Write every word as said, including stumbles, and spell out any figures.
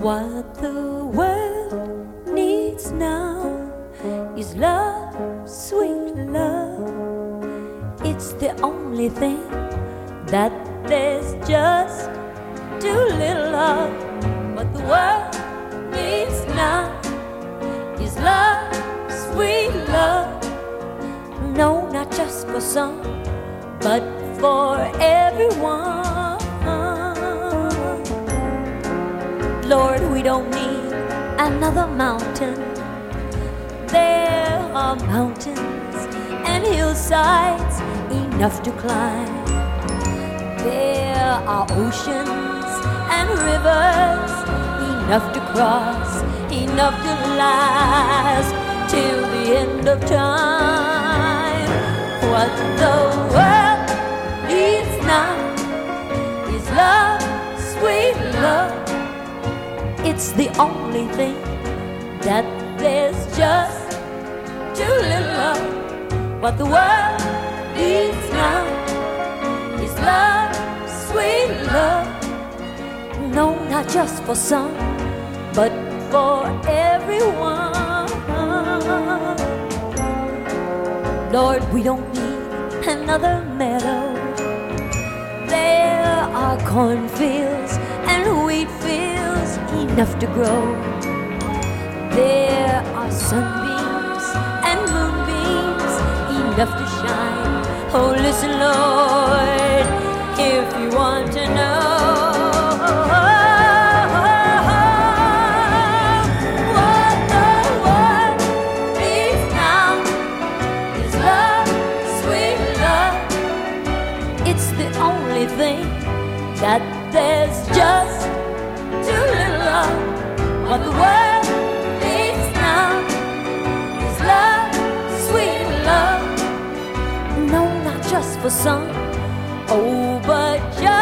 What the world needs now is love, sweet love. It's the only thing that there's just too little of. What the world needs now is love, sweet love. No, not just for some, but for everyone. Lord, we don't need another mountain. There are mountains and hillsides enough to climb. There are oceans and rivers enough to cross, enough to last till the end of time. What the world needs now is love, sweet love. It's the only thing that there's just too little of. What the world needs now is love, sweet love. No, not just for some, but for everyone. Lord, we don't need another meadow. There are cornfields and wheat fields enough to grow. There are sunbeams and moonbeams enough to shine. Oh, listen, Lord, if you want to know what the world needs now is love, sweet love. It's the only thing that there's just too little of. What the world needs now is love, sweet love. No, not just for some, oh, but just